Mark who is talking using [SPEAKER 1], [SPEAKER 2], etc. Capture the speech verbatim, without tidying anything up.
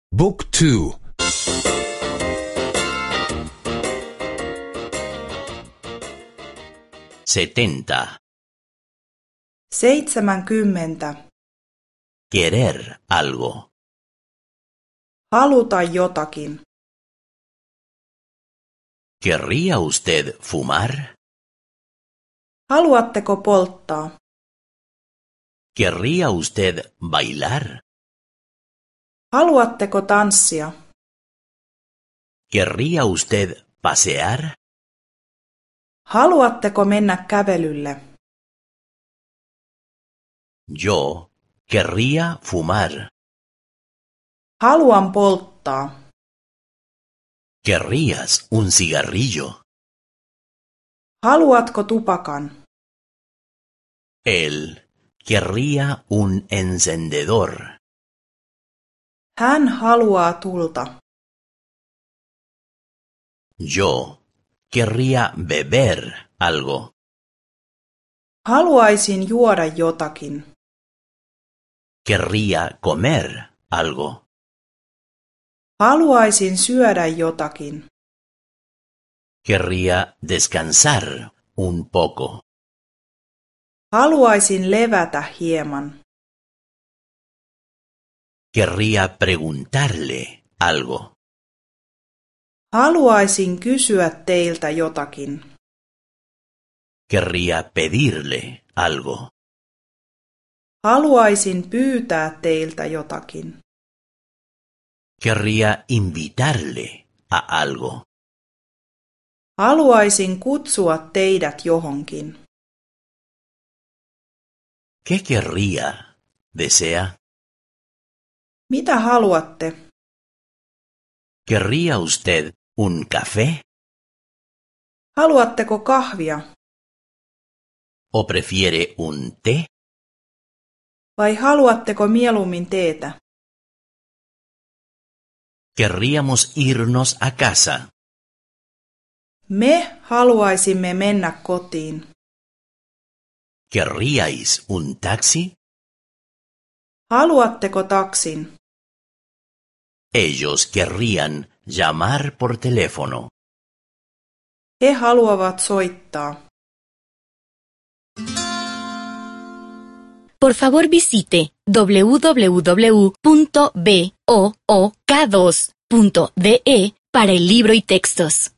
[SPEAKER 1] Book two.
[SPEAKER 2] setenta.
[SPEAKER 3] Seitsemänkymmentä.
[SPEAKER 2] Querer algo.
[SPEAKER 3] Haluta jotakin.
[SPEAKER 2] ¿Querría usted fumar?
[SPEAKER 3] Haluatteko polttaa?
[SPEAKER 2] ¿Querría usted bailar?
[SPEAKER 3] Haluatteko tanssia?
[SPEAKER 2] ¿Querría usted pasear?
[SPEAKER 3] Haluatteko mennä kävelylle?
[SPEAKER 2] Yo querría fumar.
[SPEAKER 3] Haluan polttaa.
[SPEAKER 2] ¿Querrías un cigarrillo?
[SPEAKER 3] Haluatko tupakan?
[SPEAKER 2] Él querría un encendedor.
[SPEAKER 3] Hän haluaa tulta.
[SPEAKER 2] Yo querría beber algo.
[SPEAKER 3] Haluaisin juoda jotakin.
[SPEAKER 2] Querría comer algo.
[SPEAKER 3] Haluaisin syödä jotakin.
[SPEAKER 2] Querría descansar un poco.
[SPEAKER 3] Haluaisin levätä hieman.
[SPEAKER 2] Querría preguntarle algo.
[SPEAKER 3] Haluaisin kysyä teiltä jotakin.
[SPEAKER 2] Querría pedirle algo.
[SPEAKER 3] Haluaisin pyytää teiltä jotakin.
[SPEAKER 2] Querría invitarle a algo.
[SPEAKER 3] Haluaisin kutsua teidät johonkin.
[SPEAKER 2] ¿Qué querría? ¿Desea?
[SPEAKER 3] Mitä haluatte?
[SPEAKER 2] ¿Querría usted un café?
[SPEAKER 3] Haluatteko kahvia?
[SPEAKER 2] ¿O prefiere un té?
[SPEAKER 3] Vai haluatteko mieluummin teetä?
[SPEAKER 2] Querríamos irnos a casa.
[SPEAKER 3] Me haluaisimme mennä kotiin.
[SPEAKER 2] ¿Querríais un taxi?
[SPEAKER 3] Haluatteko taksin?
[SPEAKER 2] Ellos querrían llamar por teléfono.
[SPEAKER 3] He haluavat soittaa.
[SPEAKER 4] Por favor visite doble u doble u doble u punto book dos punto de para el libro y textos.